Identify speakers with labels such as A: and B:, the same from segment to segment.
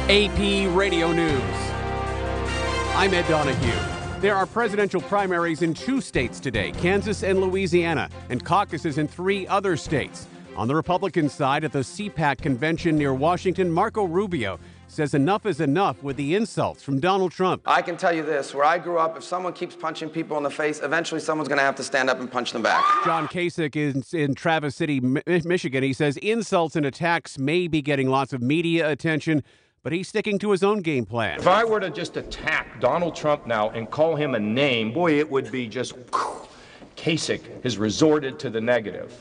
A: AP Radio News. I'm Ed Donahue. There are presidential primaries in 2 states today, Kansas and Louisiana, and caucuses in 3 other states. On the Republican side at the CPAC convention near Washington, Marco Rubio says enough is enough with the insults from Donald Trump.
B: I can tell you this, where I grew up, if someone keeps punching people in the face, eventually someone's going to have to stand up and punch them back.
A: John Kasich is in Traverse City, Michigan. He says insults and attacks may be getting lots of media attention, but he's sticking to his own game plan.
C: If I were to just attack Donald Trump now and call him a name, boy, it would be just... Kasich has resorted to the negative.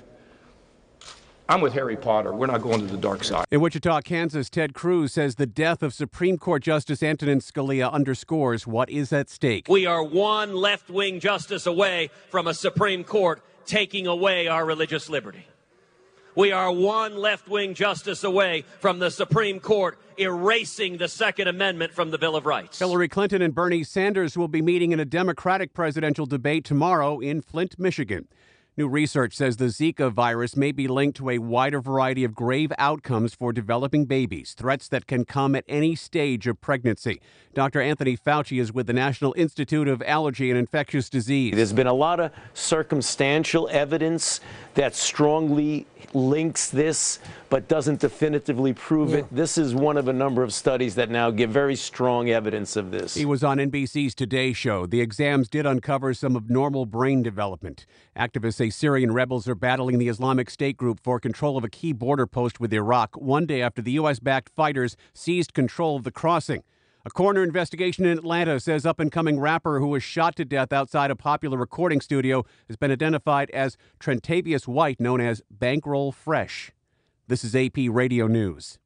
C: I'm with Harry Potter. We're not going to the dark side.
A: In Wichita, Kansas, Ted Cruz says the death of Supreme Court Justice Antonin Scalia underscores what is at stake.
D: We are one left-wing justice away from a Supreme Court taking away our religious liberty. We are one left-wing justice away from the Supreme Court erasing the Second Amendment from the Bill of Rights.
A: Hillary Clinton and Bernie Sanders will be meeting in a Democratic presidential debate tomorrow in Flint, Michigan. New research says the Zika virus may be linked to a wider variety of grave outcomes for developing babies, threats that can come at any stage of pregnancy. Dr. Anthony Fauci is with the National Institute of Allergy and Infectious Disease.
E: There's been a lot of circumstantial evidence that strongly links this, but doesn't definitively prove it. This is one of a number of studies that now give very strong evidence of this.
A: He was on NBC's Today Show. The exams did uncover some abnormal brain development. Activists say Syrian rebels are battling the Islamic State group for control of a key border post with Iraq, one day after the U.S.-backed fighters seized control of the crossing. A coroner investigation in Atlanta says up-and-coming rapper who was shot to death outside a popular recording studio has been identified as Trentavious White, known as Bankroll Fresh. This is AP Radio News.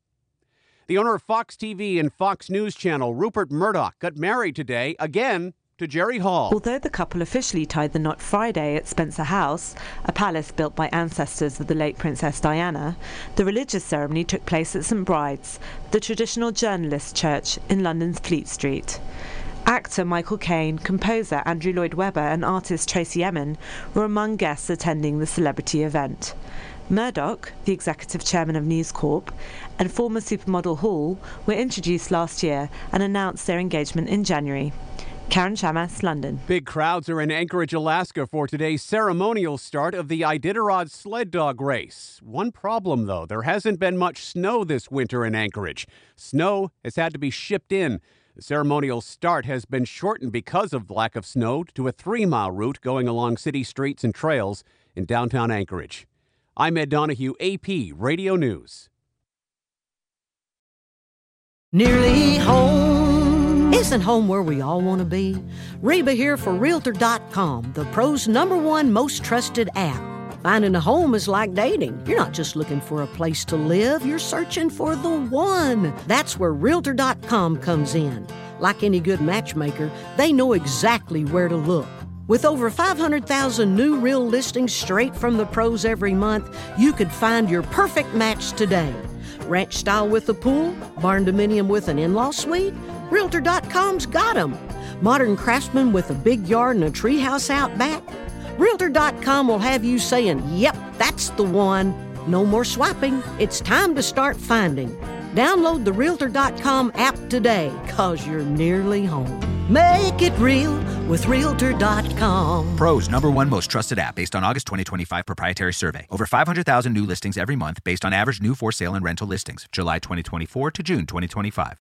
A: The owner of Fox TV and Fox News Channel, Rupert Murdoch, got married today, again, to Jerry Hall.
F: Although the couple officially tied the knot Friday at Spencer House, a palace built by ancestors of the late Princess Diana, the religious ceremony took place at St Bride's, the traditional journalist church in London's Fleet Street. Actor Michael Caine, composer Andrew Lloyd Webber and artist Tracy Emin were among guests attending the celebrity event. Murdoch, the executive chairman of News Corp, and former supermodel Hall were introduced last year and announced their engagement in January. Karen Shamas, London.
A: Big crowds are in Anchorage, Alaska for today's ceremonial start of the Iditarod sled dog race. One problem, though, there hasn't been much snow this winter in Anchorage. Snow has had to be shipped in. The ceremonial start has been shortened because of lack of snow to a 3-mile route going along city streets and trails in downtown Anchorage. I'm Ed Donahue, AP Radio News.
G: Nearly home. Isn't home where we all want to be? Reba here for Realtor.com, the pros' #1 most trusted app. Finding a home is like dating. You're not just looking for a place to live, you're searching for the one. That's where Realtor.com comes in. Like any good matchmaker, they know exactly where to look. With over 500,000 new real listings straight from the pros every month, you could find your perfect match today. Ranch style with a pool, barn dominium with an in-law suite, Realtor.com's got them. Modern craftsman with a big yard and a treehouse out back, Realtor.com will have you saying, yep, that's the one. No more swiping. It's time to start finding. Download the Realtor.com app today, cause you're nearly home. Make it real with Realtor.com.
H: Pros #1 most trusted app based on August 2025 proprietary survey. Over 500,000 new listings every month based on average new for sale and rental listings, July 2024 to June 2025.